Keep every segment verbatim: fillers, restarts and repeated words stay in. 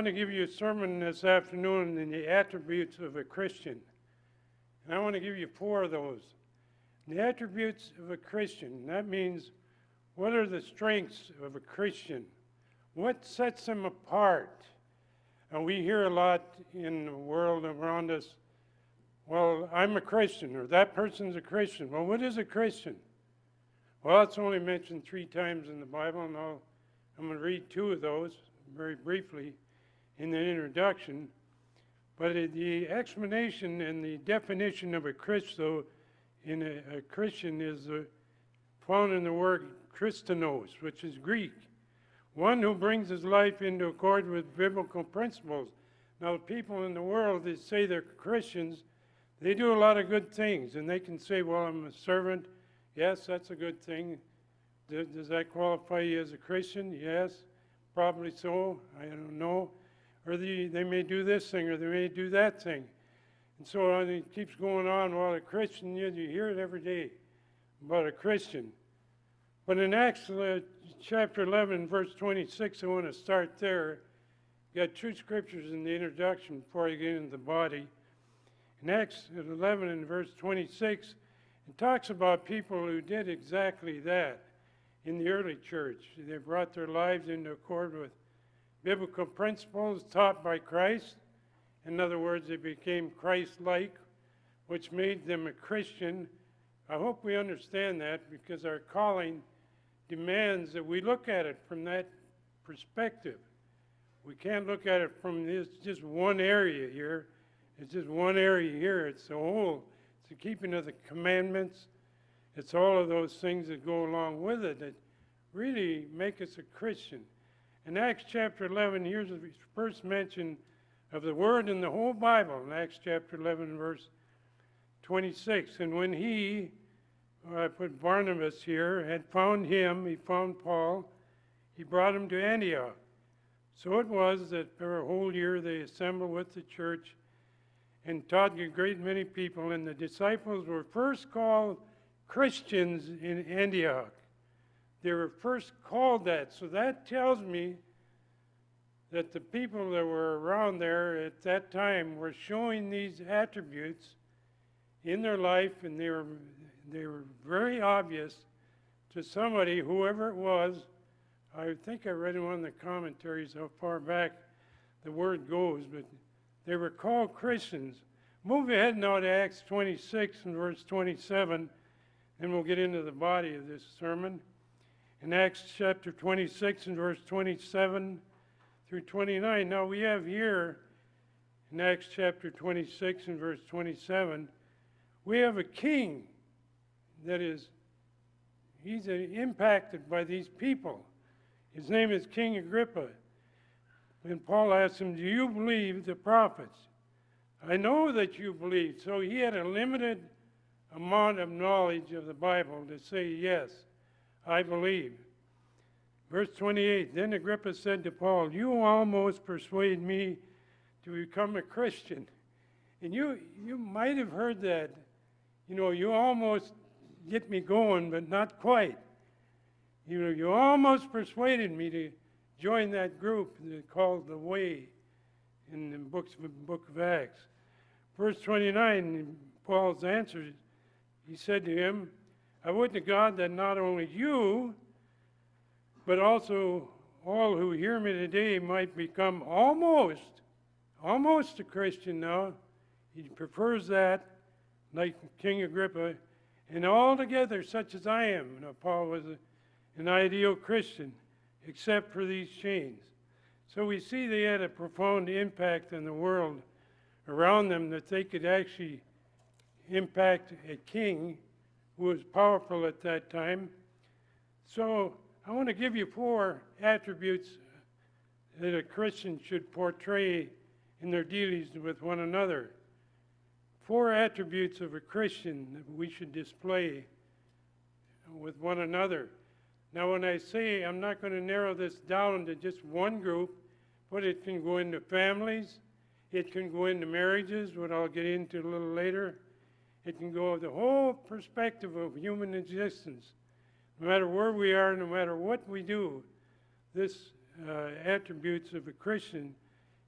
want to give you a sermon this afternoon on the attributes of a Christian. And I want to give you four of those. The attributes of a Christian, that means what are the strengths of a Christian? What sets them apart? And we hear a lot in the world around us, well, I'm a Christian, or that person's a Christian. Well, what is a Christian? Well, it's only mentioned three times in the Bible, and I'll, I'm going to read two of those very briefly in the introduction. But the explanation and the definition of a Christo in a, a Christian is uh, found in the word Christianos, which is Greek. One who brings his life into accord with biblical principles. Now, people in the world that say they're Christians, they do a lot of good things, and they can say, well, I'm a servant. Yes, that's a good thing. Does, does that qualify you as a Christian? Yes, probably so. I don't know. Or they, they may do this thing, or they may do that thing. And so on, it keeps going on. Well, a Christian, you, you hear it every day about a Christian. But in Acts uh, chapter eleven, verse twenty-six, I want to start there. You got two scriptures in the introduction before I get into the body. In Acts eleven and verse twenty-six, it talks about people who did exactly that in the early church. They brought their lives into accord with biblical principles taught by Christ. In other words, they became Christ-like, which made them a Christian. I hope we understand that, because our calling demands that we look at it from that perspective. We can't look at it from this just one area here. It's just one area here. It's the whole. It's the keeping of the commandments. It's all of those things that go along with it that really make us a Christian. In Acts chapter eleven, here's the first mention of the word in the whole Bible. In Acts chapter eleven, verse twenty-six. And when he, I put Barnabas here, had found him, he found Paul, he brought him to Antioch. So it was that for a whole year they assembled with the church and taught a great many people. And the disciples were first called Christians in Antioch. They were first called that. So that tells me that the people that were around there at that time were showing these attributes in their life, and they were they were very obvious to somebody, whoever it was. I think I read in one of the commentaries how far back the word goes, but they were called Christians. Move ahead now to Acts twenty-six and verse twenty-seven, and we'll get into the body of this sermon. In Acts chapter twenty-six and verse twenty-seven through twenty-nine. Now we have here in Acts chapter twenty-six and verse twenty-seven, we have a king that is, he's uh, impacted by these people. His name is King Agrippa. And Paul asked him, do you believe the prophets? I know that you believe. So he had a limited amount of knowledge of the Bible to say, yes, I believe. Verse twenty-eight, then Agrippa said to Paul, you almost persuade me to become a Christian. And you, you might have heard that. You know, you almost get me going, but not quite. You know, you almost persuaded me to join that group called The Way in the books, book of Acts. Verse twenty-nine, Paul's answer, he said to him, I would to God that not only you, but also all who hear me today might become almost, almost a Christian now. He prefers that, like King Agrippa, and altogether such as I am. Now, Paul was a, an ideal Christian, except for these chains. So we see they had a profound impact on the world around them, that they could actually impact a king who was powerful at that time. So I want to give you four attributes that a Christian should portray in their dealings with one another. Four attributes of a Christian that we should display with one another. Now, when I say, I'm not going to narrow this down to just one group, but it can go into families, it can go into marriages, what I'll get into a little later. It can go the whole perspective of human existence. No matter where we are, no matter what we do, this uh, attributes of a Christian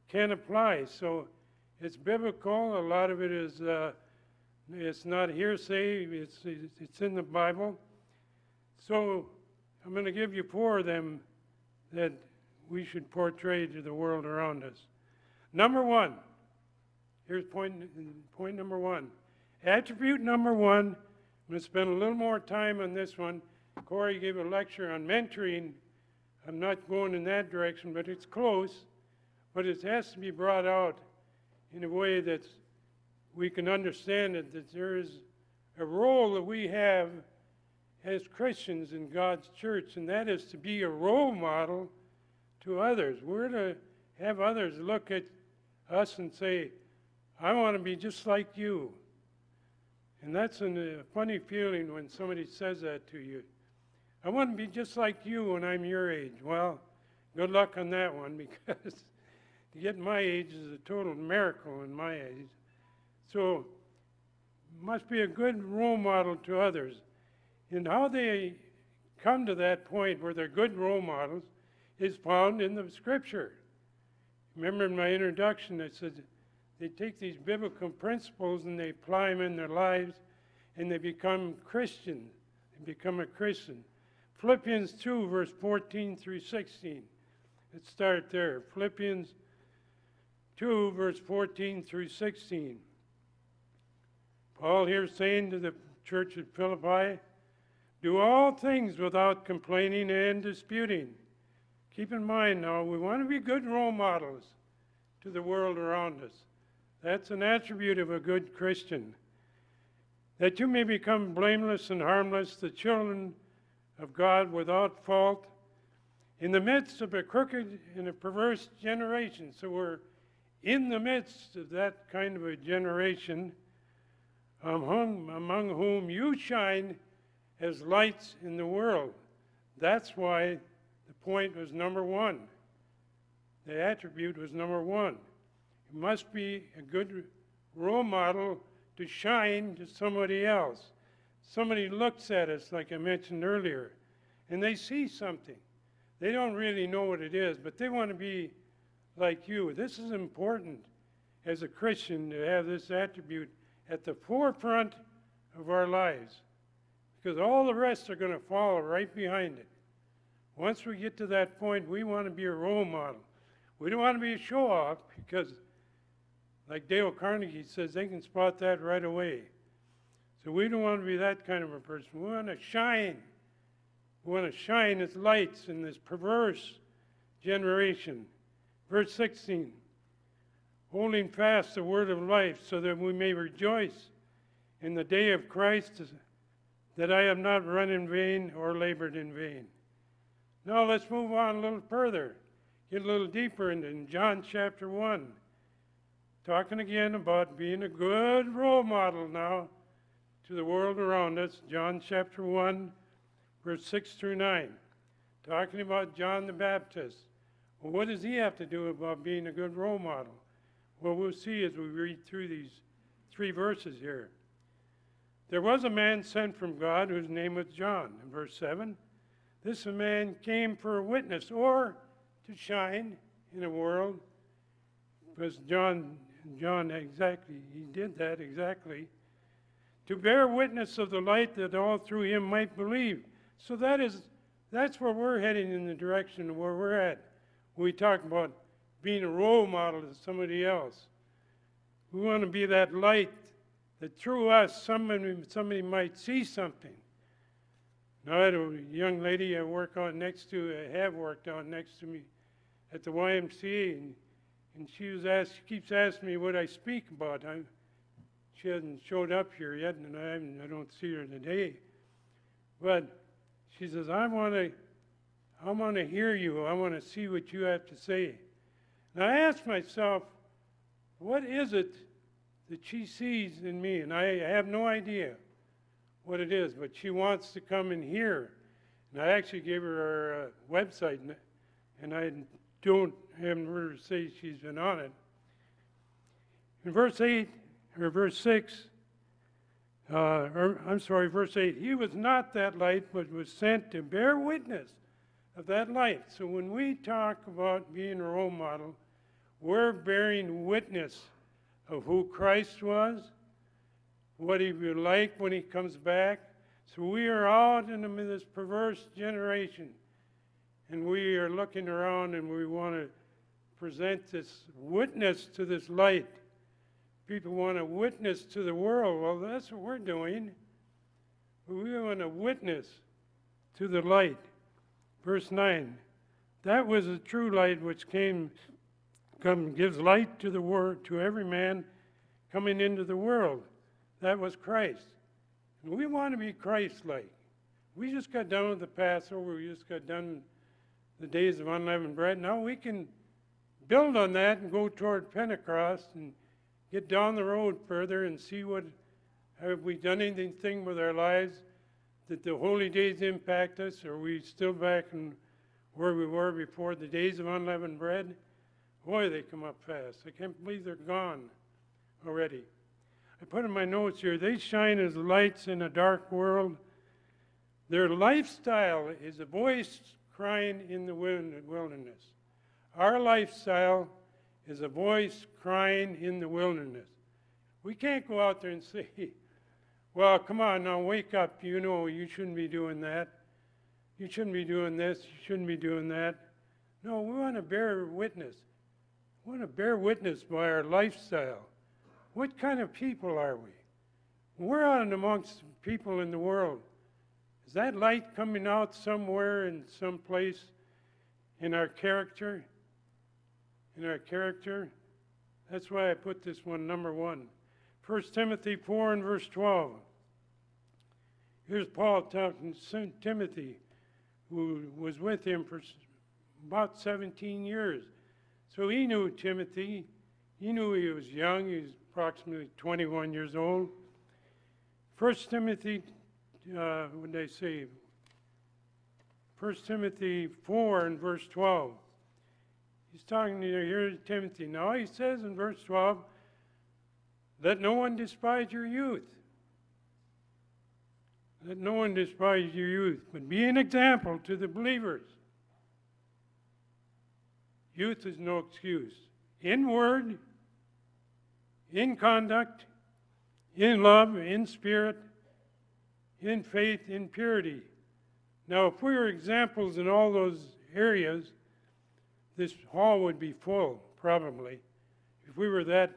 can apply. So it's biblical. A lot of it is, uh, it's not hearsay. It's, it's in the Bible. So I'm going to give you four of them that we should portray to the world around us. Number one, here's point, point number one. Attribute number one, I'm going to spend a little more time on this one. Corey gave a lecture on mentoring. I'm not going in that direction, but it's close. But it has to be brought out in a way that we can understand it, that there is a role that we have as Christians in God's church, and that is to be a role model to others. We're to have others look at us and say, I want to be just like you. And that's a funny feeling when somebody says that to you. I want to be just like you when I'm your age. Well, good luck on that one, because to get my age is a total miracle in my age. So, must be a good role model to others. And how they come to that point where they're good role models is found in the Scripture. Remember in my introduction, I said they take these biblical principles and they apply them in their lives, and they become Christians. They become a Christian. Philippians two, verse fourteen through sixteen. Let's start there. Philippians two, verse fourteen through sixteen. Paul here saying to the church at Philippi, do all things without complaining and disputing. Keep in mind now, we want to be good role models to the world around us. That's an attribute of a good Christian. That you may become blameless and harmless, the children of God without fault, in the midst of a crooked and a perverse generation. So we're in the midst of that kind of a generation, among, among whom you shine as lights in the world. That's why the point was number one. The attribute was number one. You must be a good role model to shine to somebody else. Somebody looks at us, like I mentioned earlier, and they see something. They don't really know what it is, but they want to be like you. This is important as a Christian to have this attribute at the forefront of our lives, because all the rest are going to follow right behind it. Once we get to that point, we want to be a role model. We don't want to be a show-off, because like Dale Carnegie says, they can spot that right away. So we don't want to be that kind of a person. We want to shine. We want to shine as lights in this perverse generation. Verse sixteen, holding fast the word of life, so that we may rejoice in the day of Christ, that I have not run in vain or labored in vain. Now let's move on a little further, get a little deeper into in John chapter one. Talking again about being a good role model now to the world around us. John chapter one, verse six through nine. Talking about John the Baptist. Well, what does he have to do about being a good role model? Well, we'll see as we read through these three verses here. There was a man sent from God whose name was John. In verse seven, this man came for a witness, or to shine in a world, because John, John exactly, he did that exactly, to bear witness of the light, that all through him might believe. So that is, that's where we're heading, in the direction of where we're at. We talk about being a role model to somebody else. We want to be that light that through us somebody, somebody might see something. Now, I had a young lady I work on next to, I have worked on next to me at the Y M C A, and, and she was asked, she keeps asking me what I speak about. I, she hasn't showed up here yet, and I, I don't see her today. But she says, I want to, I want to hear you. I want to see what you have to say. And I asked myself, what is it that she sees in me? And I have no idea what it is, but she wants to come and hear. And I actually gave her our uh, website, and, and I don't have her say she's been on it. In verse eight, or verse six, uh, or, I'm sorry, verse eight, he was not that light, but was sent to bear witness of that light. So when we talk about being a role model, we're bearing witness of who Christ was, what he will be like when he comes back. So we are out in this perverse generation, and we are looking around and we want to present this witness to this light. People want to witness to the world. Well, that's what we're doing. We want to witness to the light. Verse nine, that was the true light which came, come, gives light to the world, to every man coming into the world. That was Christ. And we want to be Christ-like. We just got done with the Passover. We just got done the days of unleavened bread. Now we can build on that and go toward Pentecost and get down the road further and see what, have we done anything with our lives? Did the holy days impact us? Are we still back in where we were before the days of unleavened bread? Boy, they come up fast. I can't believe they're gone already. I put in my notes here, they shine as lights in a dark world. Their lifestyle is a voice crying in the wilderness. Our lifestyle is a voice crying in the wilderness. We can't go out there and say, well, come on now, wake up. You know you shouldn't be doing that. You shouldn't be doing this. You shouldn't be doing that. No, we want to bear witness. We want to bear witness by our lifestyle. What kind of people are we? We're out and amongst people in the world. Is that light coming out somewhere in some place in our character? In our character? That's why I put this one number one. First Timothy four and verse twelve. Here's Paul talking to Timothy, who was with him for about seventeen years. So he knew Timothy. He knew he was young. He was approximately twenty-one years old. First Timothy, uh, what did I say? First Timothy four and verse twelve. He's talking to here to Timothy. Now he says in verse twelve, let no one despise your youth. Let no one despise your youth, but be an example to the believers. Youth is no excuse. In word, in conduct, in love, in spirit, in faith, in purity. Now, if we were examples in all those areas, this hall would be full, probably, if we were that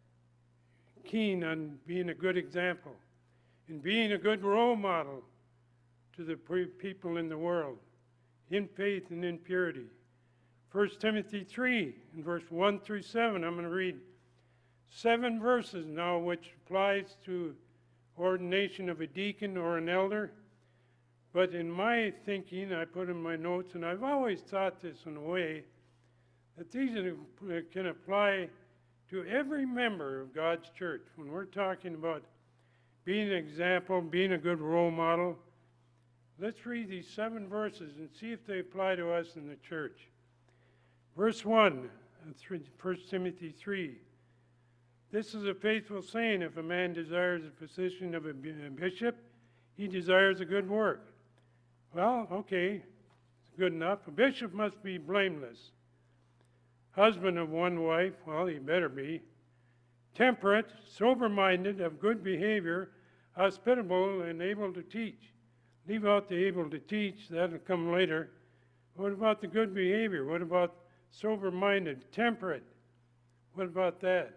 keen on being a good example and being a good role model to the people in the world, in faith and in purity. First Timothy three, in verse one through seven, I'm going to read seven verses now, which applies to ordination of a deacon or an elder. But in my thinking, I put in my notes, and I've always thought this in a way, that these can apply to every member of God's church. When we're talking about being an example, being a good role model, let's read these seven verses and see if they apply to us in the church. Verse one, First Timothy three. This is a faithful saying, if a man desires a position of a bishop, he desires a good work. Well, okay, it's good enough. A bishop must be blameless. Husband of one wife, well, he better be. Temperate, sober-minded, of good behavior, hospitable, and able to teach. Leave out the able to teach, that'll come later. What about the good behavior? What about sober-minded, temperate? What about that?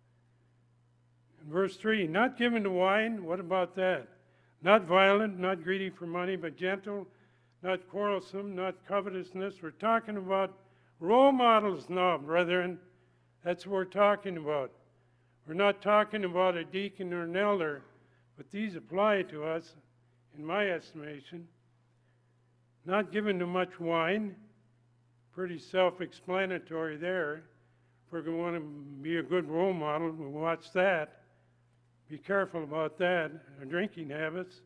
In verse three, not given to wine, what about that? Not violent, not greedy for money, but gentle, not quarrelsome, not covetousness. We're talking about role models now, brethren. That's what we're talking about. We're not talking about a deacon or an elder, but these apply to us, in my estimation. Not given to much wine, pretty self-explanatory there. If we're going to want to be a good role model, we'll watch that. Be careful about that, our drinking habits.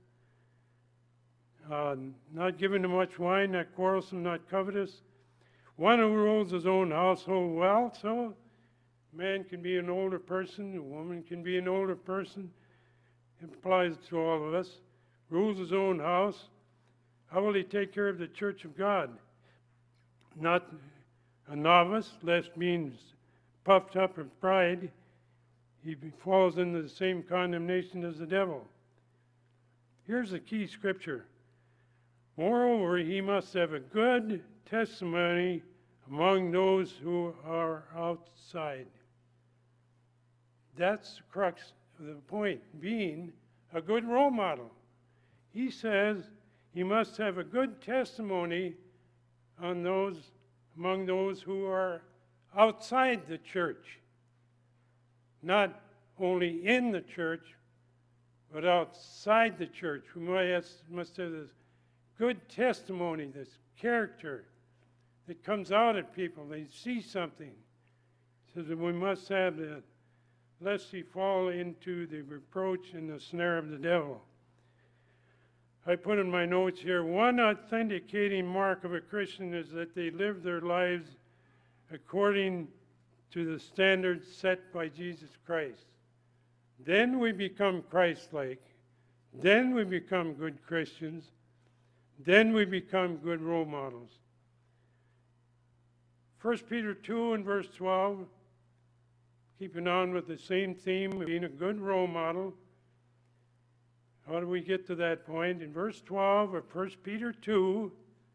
Uh, not given to much wine, not quarrelsome, not covetous. One who rules his own household well, so a man can be an older person, a woman can be an older person. It applies to all of us. Rules his own house. How will he take care of the church of God? Not a novice, lest being puffed up in pride, he falls into the same condemnation as the devil. Here's the key scripture. Moreover, he must have a good testimony among those who are outside. That's the crux of the point, being a good role model. He says he must have a good testimony on those, among those who are outside the church. Not only in the church, but outside the church. We must have this good testimony, this character that comes out at people. They see something. He says that we must have that, lest he fall into the reproach and the snare of the devil. I put in my notes here, one authenticating mark of a Christian is that they live their lives according to the standards set by Jesus Christ. Then we become Christ-like. Then we become good Christians. Then we become good role models. First Peter two and verse twelve, keeping on with the same theme of being a good role model. How do we get to that point? In verse twelve of First Peter two,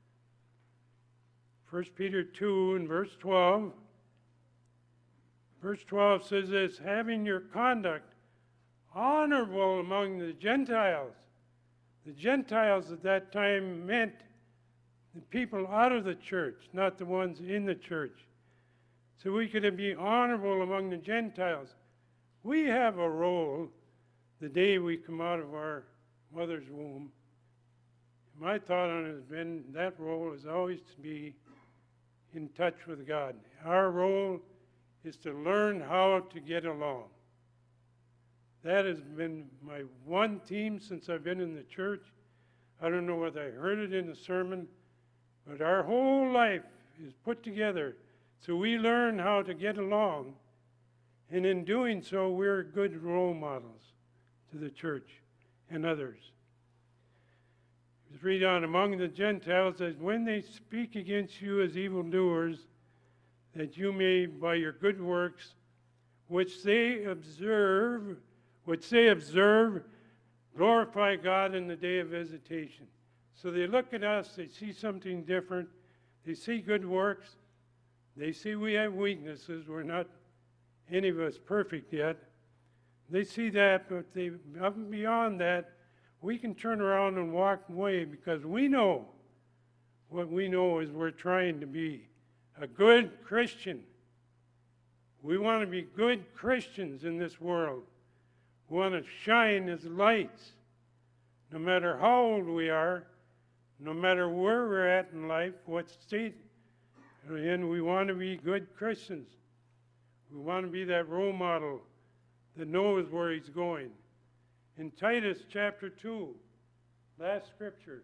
First Peter two and verse twelve, verse twelve says this, having your conduct honorable among the Gentiles. The Gentiles at that time meant the people out of the church, not the ones in the church. So we could be honorable among the Gentiles. We have a role the day we come out of our mother's womb. My thought on it has been that role is always to be in touch with God. Our role is to learn how to get along. That has been my one theme since I've been in the church. I don't know whether I heard it in a sermon, but our whole life is put together so we learn how to get along. And in doing so, we're good role models to the church and others. Just read on, among the Gentiles, that when they speak against you as evildoers, that you may, by your good works, which they observe, which they observe, glorify God in the day of visitation. So they look at us, they see something different, they see good works, they see we have weaknesses, we're not any of us perfect yet. They see that, but they, up and beyond that, we can turn around and walk away because we know what we know is we're trying to be a good Christian. We want to be good Christians in this world. We want to shine as lights, no matter how old we are, no matter where we're at in life, what state we're in, we want to be good Christians. We want to be that role model that knows where he's going. In Titus chapter two, last scripture.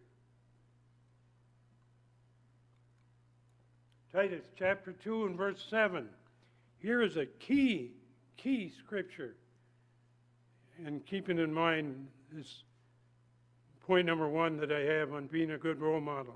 Titus chapter two and verse seven. Here is a key, key scripture. And keeping in mind this point number one that I have on being a good role model.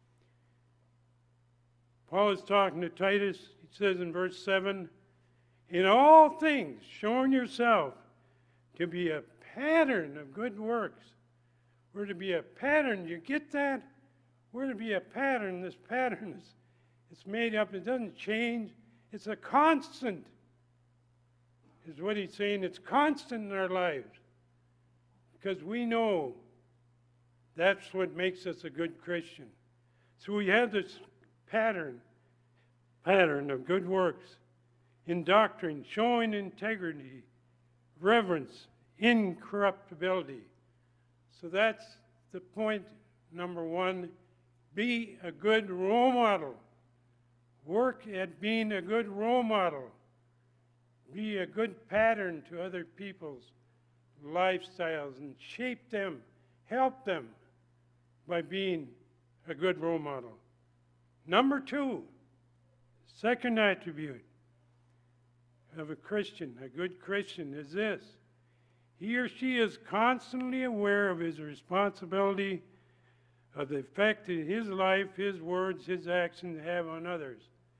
Paul is talking to Titus. He says in verse seven, in all things, showing yourself to be a pattern of good works. We're to be a pattern. You get that? We're to be a pattern. This pattern is it's made up. It doesn't change. It's a constant, is what he's saying. It's constant in our lives because we know that's what makes us a good Christian. So we have this pattern, pattern of good works in doctrine, showing integrity, reverence, incorruptibility. So that's the point number one. Be a good role model. Work at being a good role model. Be a good pattern to other people's lifestyles and shape them, help them by being a good role model. Number two, second attribute of a Christian, a good Christian, is this. He or she is constantly aware of his responsibility of the effect that his life, his words, his actions have on others.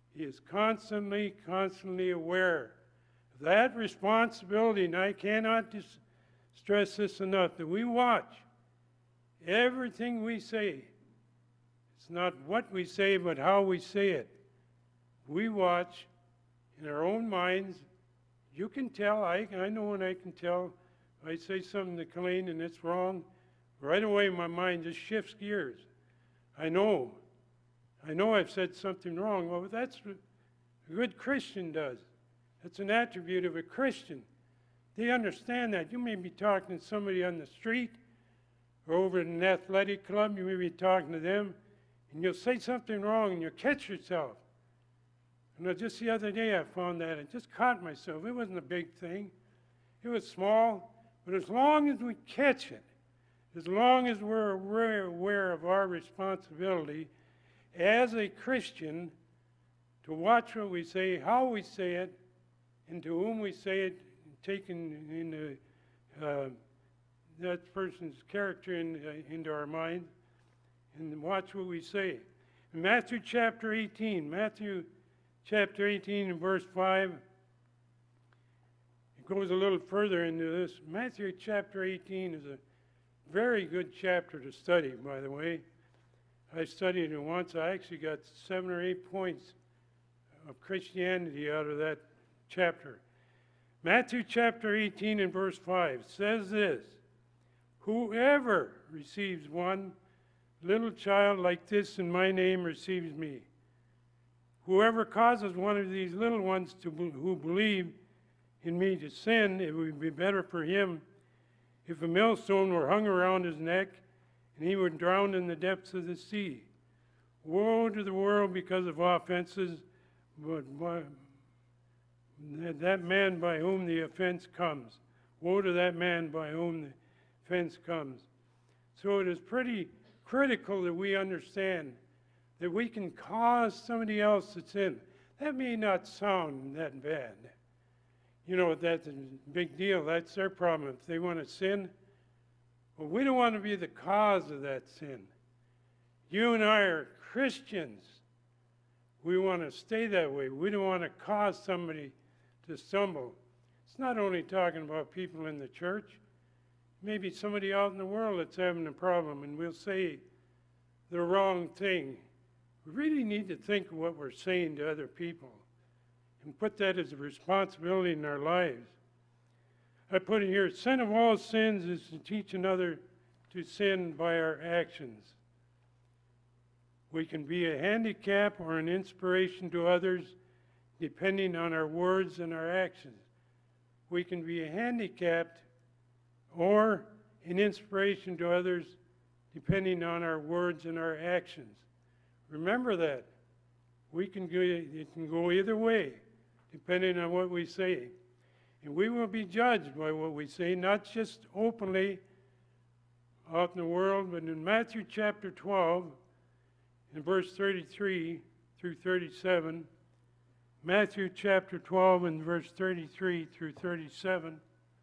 He is constantly, constantly aware of that responsibility, and I cannot dis- stress this enough, that we watch everything we say. It's not what we say, but how we say it. We watch in our own minds. You can tell, I, I know when I can tell, if I say something to Colleen and it's wrong, right away my mind just shifts gears. I know. I know I've said something wrong. Well, that's what a good Christian does. That's an attribute of a Christian. They understand that. You may be talking to somebody on the street or over at an athletic club. You may be talking to them, and you'll say something wrong, and you'll catch yourself. And just the other day I found that. I just caught myself. It wasn't a big thing. It was small. But as long as we catch it, as long as we're aware, aware of our responsibility as a Christian to watch what we say, how we say it, and to whom we say it, taking into uh, that person's character in, uh, into our mind, and watch what we say. In Matthew chapter eighteen, Matthew chapter eighteen and verse five, it goes a little further into this. Matthew chapter eighteen is a very good chapter to study, by the way. I studied it once. I actually got seven or eight points of Christianity out of that chapter. Matthew chapter eighteen and verse five says this: whoever receives one little child like this in my name receives me. Whoever causes one of these little ones to be, who believe in me to sin, it would be better for him if a millstone were hung around his neck and he were drowned in the depths of the sea. Woe to the world because of offenses, but by, that man by whom the offense comes. Woe to that man by whom the offense comes. So it is pretty critical that we understand that we can cause somebody else to sin. That may not sound that bad. You know, that's a big deal. That's their problem. If they want to sin, well, we don't want to be the cause of that sin. You and I are Christians. We want to stay that way. We don't want to cause somebody to stumble. It's not only talking about people in the church. Maybe somebody out in the world that's having a problem, and we'll say the wrong thing. We really need to think of what we're saying to other people and put that as a responsibility in our lives. I put it here: sin of all sins is to teach another to sin by our actions. We can be a handicap or an inspiration to others depending on our words and our actions. We can be a handicapped or an inspiration to others depending on our words and our actions. Remember that. We can go, it can go either way, depending on what we say. And we will be judged by what we say, not just openly out in the world, but in Matthew chapter twelve, in verse thirty-three through thirty-seven, Matthew chapter twelve and verse thirty-three through thirty-seven,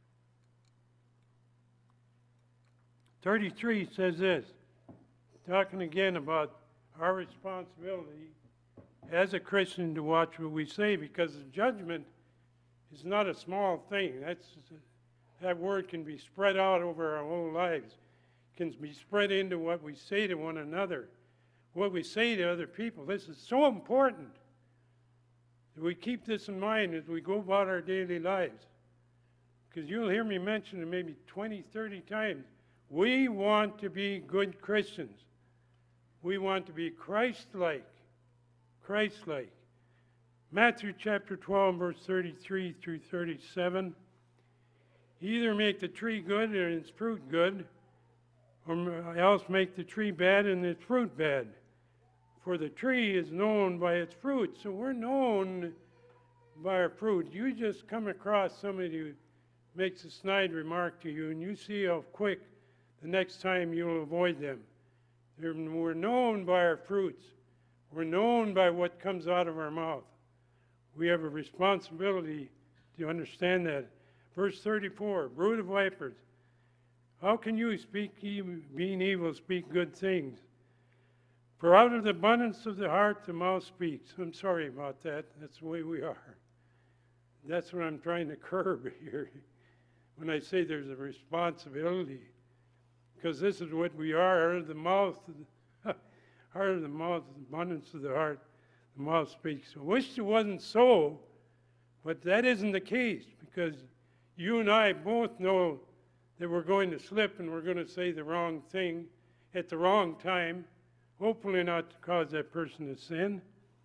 thirty-three says this, talking again about our responsibility as a Christian to watch what we say, because the judgment is not a small thing. That's, that word can be spread out over our whole lives. It can be spread into what we say to one another, what we say to other people. This is so important that we keep this in mind as we go about our daily lives. Because you'll hear me mention it maybe twenty, thirty times. We want to be good Christians. We want to be Christ-like. Christ-like. Matthew chapter twelve, verse thirty-three through thirty-seven. Either make the tree good and its fruit good, or else make the tree bad and its fruit bad. For the tree is known by its fruit. So we're known by our fruit. You just come across somebody who makes a snide remark to you, and you see how quick the next time you'll avoid them. We're known by our fruits. We're known by what comes out of our mouth. We have a responsibility to understand that. Verse thirty-four, brood of vipers, how can you, speak evil, being evil, speak good things? For out of the abundance of the heart, the mouth speaks. I'm sorry about that. That's the way we are. That's what I'm trying to curb here when I say there's a responsibility. Because this is what we are. Out of the mouth, out of the mouth, the abundance of the heart, the mouth speaks. I wish it wasn't so, but that isn't the case, because you and I both know that we're going to slip and we're going to say the wrong thing at the wrong time, hopefully not to cause that person to sin.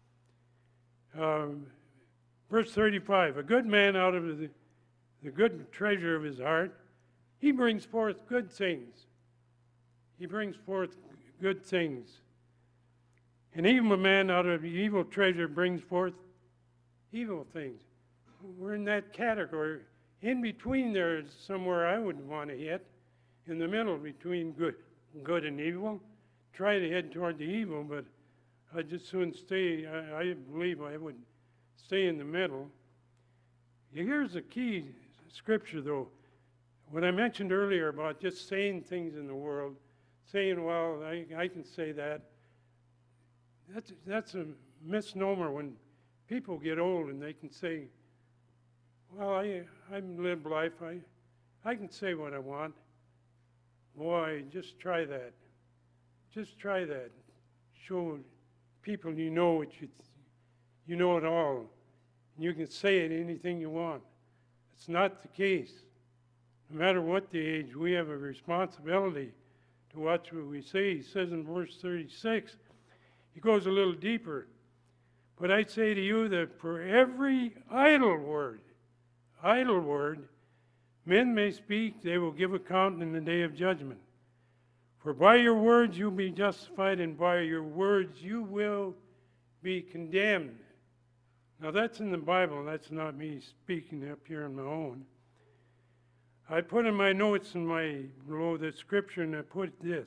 Um, verse thirty-five, a good man out of the, the good treasure of his heart, he brings forth good things. He brings forth good things. An evil man out of the evil treasure brings forth evil things. We're in that category. In between there is somewhere I wouldn't want to hit. In the middle between good, good and evil. Try to head toward the evil, but I'd just soon stay, I, I believe I would stay in the middle. Here's the key scripture, though. What I mentioned earlier about just saying things in the world, saying, well, I, I can say that, that's, that's a misnomer when people get old and they can say, well, I, I've lived life, I, I can say what I want. Boy, just try that. Just try that. Show people you know what you, you know it all. You can say it anything you want. It's not the case. No matter what the age, we have a responsibility to watch what we say. He says in verse thirty-six, he goes a little deeper. But I say to you that for every idle word, idle word, men may speak, they will give account in the day of judgment. For by your words you'll be justified, and by your words you will be condemned. Now that's in the Bible, that's not me speaking up here on my own. I put in my notes in my below the scripture, and I put this.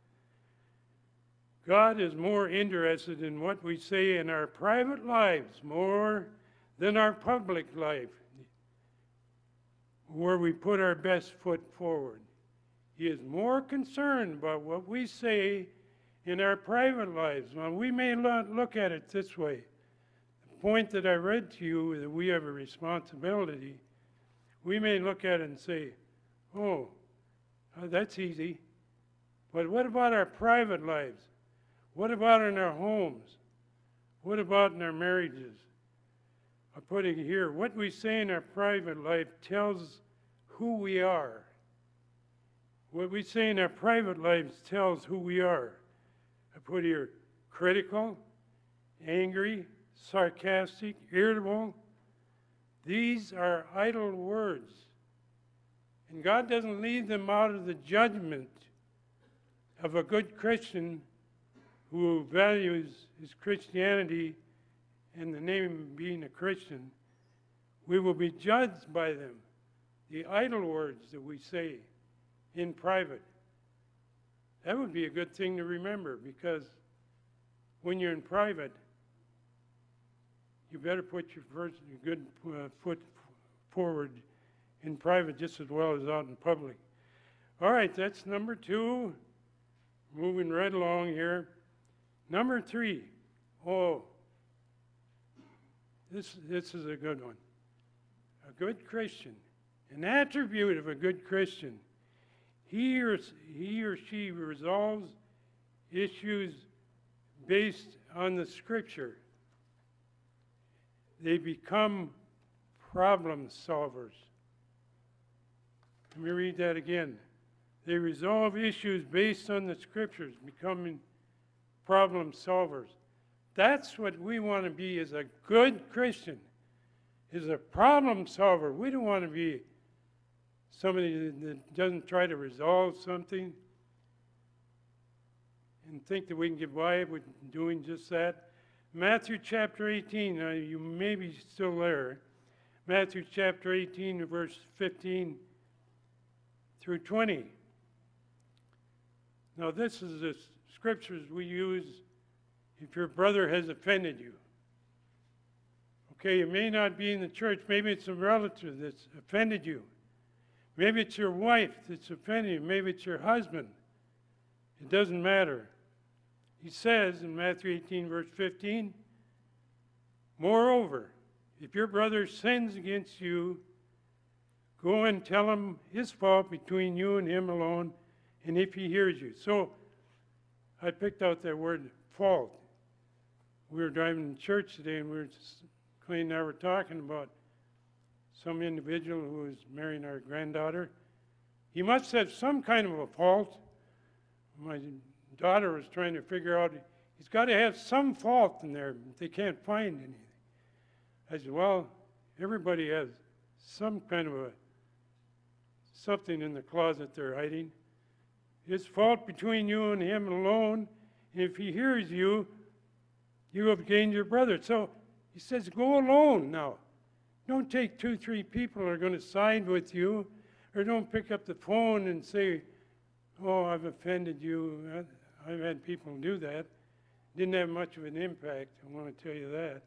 God is more interested in what we say in our private lives more than our public life, where we put our best foot forward. He is more concerned about what we say in our private lives. Now, we may not look at it this way. The point that I read to you, that we have a responsibility, we may look at it and say, oh, that's easy. But what about our private lives? What about in our homes? What about in our marriages? I put it here. What we say in our private life tells who we are. What we say in our private lives tells who we are. I put here critical, angry, sarcastic, irritable. These are idle words. And God doesn't leave them out of the judgment of a good Christian who values his Christianity and the name of being a Christian. We will be judged by them. The idle words that we say in private. That would be a good thing to remember, because when you're in private, you better put your first, your good uh, foot forward in private just as well as out in public. All right, that's number two. Moving right along here. Number three. Oh, this, this is a good one. A good Christian. An attribute of a good Christian. He or, he or she resolves issues based on the Scripture. They become problem solvers. Let me read that again. They resolve issues based on the Scriptures, becoming problem solvers. That's what we want to be as a good Christian, is a problem solver. We don't want to be somebody that doesn't try to resolve something and think that we can get by with doing just that. Matthew chapter eighteen, now you may be still there. Matthew chapter eighteen, verse fifteen through twenty. Now this is the scriptures we use if your brother has offended you. Okay, it may not be in the church. Maybe it's a relative that's offended you. Maybe it's your wife that's offended you. Maybe it's your husband. It doesn't matter. He says in Matthew eighteen, verse fifteen, moreover, if your brother sins against you, go and tell him his fault between you and him alone, and if he hears you. So I picked out that word fault. We were driving to church today, and we were just, Clay and I were talking about some individual who was marrying our granddaughter. He must have some kind of a fault. My daughter was trying to figure out, he's got to have some fault in there. They can't find anything. I said, well, everybody has some kind of a something in the closet they're hiding. It's fault between you and him alone. And if he hears you, you have gained your brother. So he says, go alone now. Don't take two, three people who are going to side with you, or don't pick up the phone and say, oh, I've offended you. I've had people do that. Didn't have much of an impact, I want to tell you that.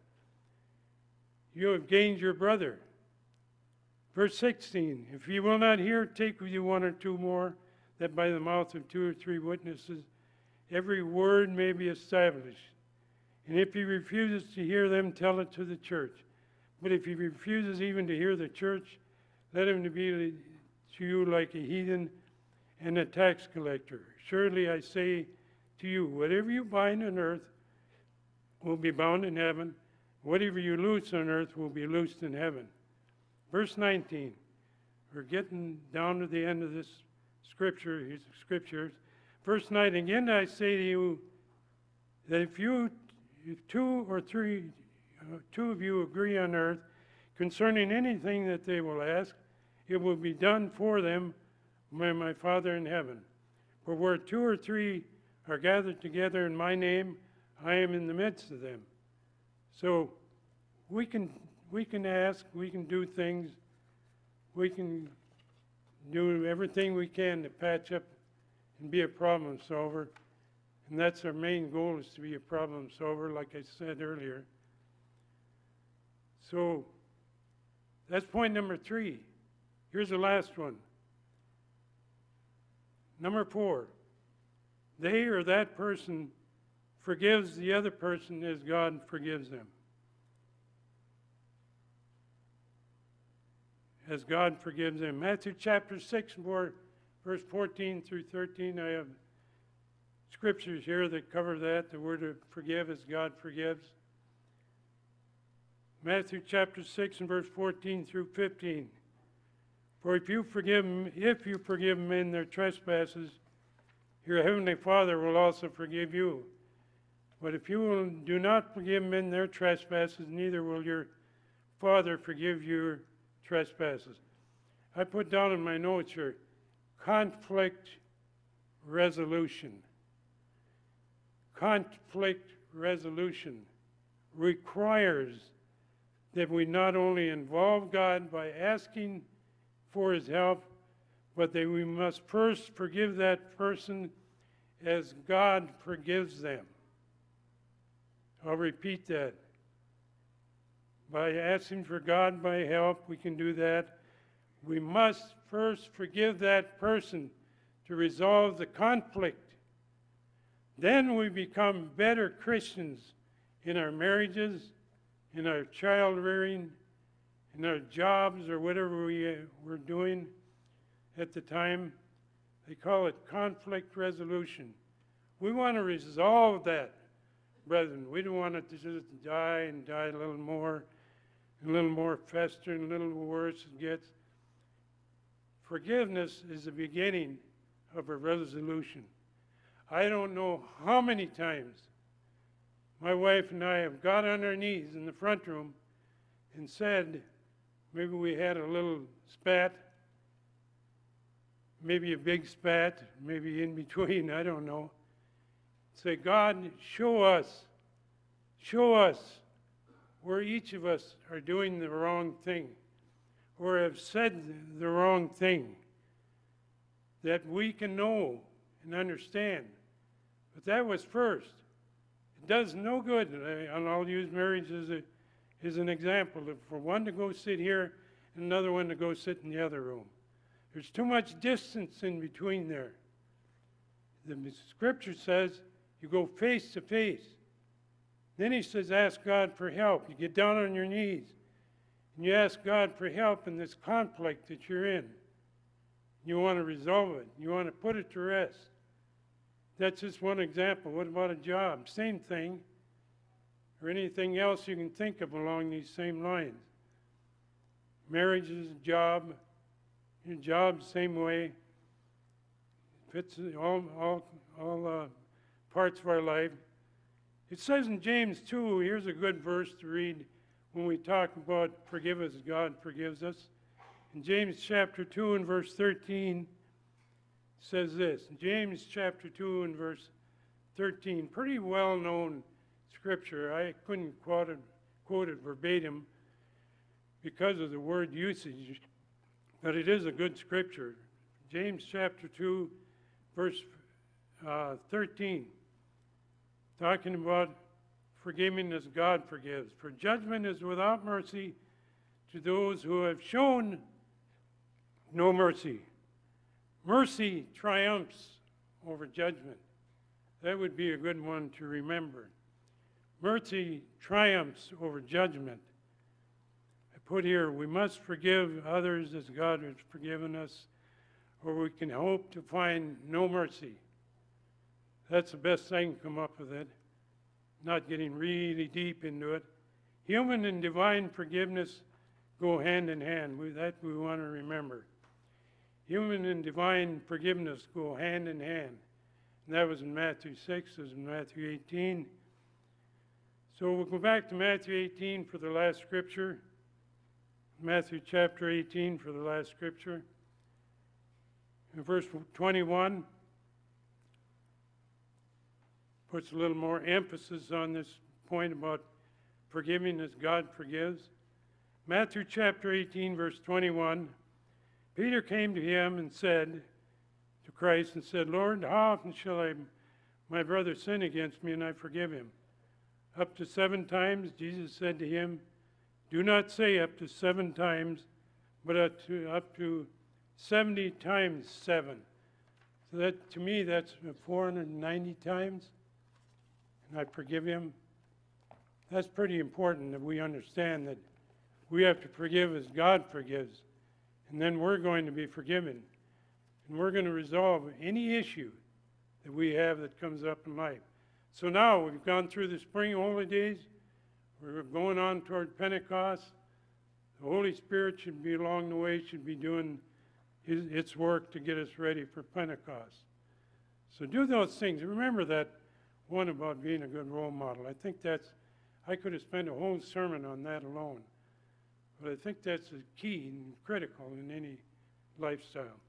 You have gained your brother. Verse sixteen, if you will not hear, take with you one or two more, that by the mouth of two or three witnesses every word may be established. And if he refuses to hear them, tell it to the church. But if he refuses even to hear the church, let him be to you like a heathen and a tax collector. Surely I say to you, whatever you bind on earth will be bound in heaven. Whatever you loose on earth will be loosed in heaven. Verse nineteen. We're getting down to the end of this scripture, these scriptures. Verse nine, again I say to you that if you, if two or three, uh, two of you agree on earth concerning anything that they will ask, it will be done for them by my Father in heaven. For where two or three are gathered together in my name, I am in the midst of them. So we can we can ask, we can do things, we can do everything we can to patch up and be a problem solver. And that's our main goal, is to be a problem solver, like I said earlier. So that's point number three. Here's the last one. Number four, they or that person forgives the other person as God forgives them. As God forgives them. Matthew chapter six, verse fourteen through thirteen, I have scriptures here that cover that. The word of forgive as God forgives. Matthew chapter six and verse fourteen through fifteen. For if you forgive them, if you forgive men their trespasses, your heavenly Father will also forgive you. But if you will, do not forgive men their trespasses, neither will your Father forgive your trespasses. I put down in my notes here, conflict resolution. Conflict resolution requires that we not only involve God by asking for his help, but that we must first forgive that person as God forgives them. I'll repeat that. By asking for God by help, we can do that. We must first forgive that person to resolve the conflict. Then we become better Christians in our marriages, in our child rearing, in our jobs, or whatever we uh, were doing at the time. They call it conflict resolution. We want to resolve that, brethren. We don't want it to just die and die a little more, a little more fester, and a little worse it gets. Forgiveness is the beginning of a resolution. I don't know how many times my wife and I have got on our knees in the front room and said, maybe we had a little spat, maybe a big spat, maybe in between, I don't know. Say, God, show us, show us where each of us are doing the wrong thing or have said the wrong thing, that we can know and understand. But that was first. It does no good, and I'll use marriage as, a, as an example, for one to go sit here and another one to go sit in the other room. There's too much distance in between there. The scripture says, You go face to face. Then he says, ask God for help. You get down on your knees and you ask God for help in this conflict that you're in. You want to resolve it. You want to put it to rest. That's just one example. What about a job? Same thing. Or anything else you can think of along these same lines. Marriage is a job. Your job, same way. Fits all, all, all uh, parts of our life. It says in James two, here's a good verse to read when we talk about forgive us, God forgives us. In James chapter two and verse thirteen, says this. In James chapter two and verse thirteen, pretty well-known scripture. I couldn't quote it, quote it verbatim because of the word usage, but it is a good scripture. James chapter two, verse uh, thirteen, talking about forgiving as God forgives. For judgment is without mercy to those who have shown no mercy. Mercy triumphs over judgment. That would be a good one to remember. Mercy triumphs over judgment. I put here, we must forgive others as God has forgiven us, or we can hope to find no mercy. That's the best thing to come up with it, not getting really deep into it. Human and divine forgiveness go hand in hand. We, that we want to remember. Human and divine forgiveness go hand in hand. And that was in Matthew six, it was in Matthew eighteen. So we'll go back to Matthew eighteen for the last scripture. Matthew chapter eighteen for the last scripture. In verse twenty-one, puts a little more emphasis on this point about forgiving as God forgives. Matthew chapter eighteen, verse twenty-one, Peter came to him and said, to Christ, and said, Lord, how often shall I, my brother sin against me and I forgive him? Up to seven times? Jesus said to him, do not say up to seven times, but up to, up to seventy times seven. So that, to me, that's four hundred ninety times. And I forgive him. That's pretty important that we understand that we have to forgive as God forgives. And then we're going to be forgiven. And we're going to resolve any issue that we have that comes up in life. So now we've gone through the spring holy days. We're going on toward Pentecost. The Holy Spirit should be along the way, should be doing his, its work to get us ready for Pentecost. So do those things. Remember that one about being a good role model. I think that's, I could have spent a whole sermon on that alone. But I think that's the key and critical in any lifestyle.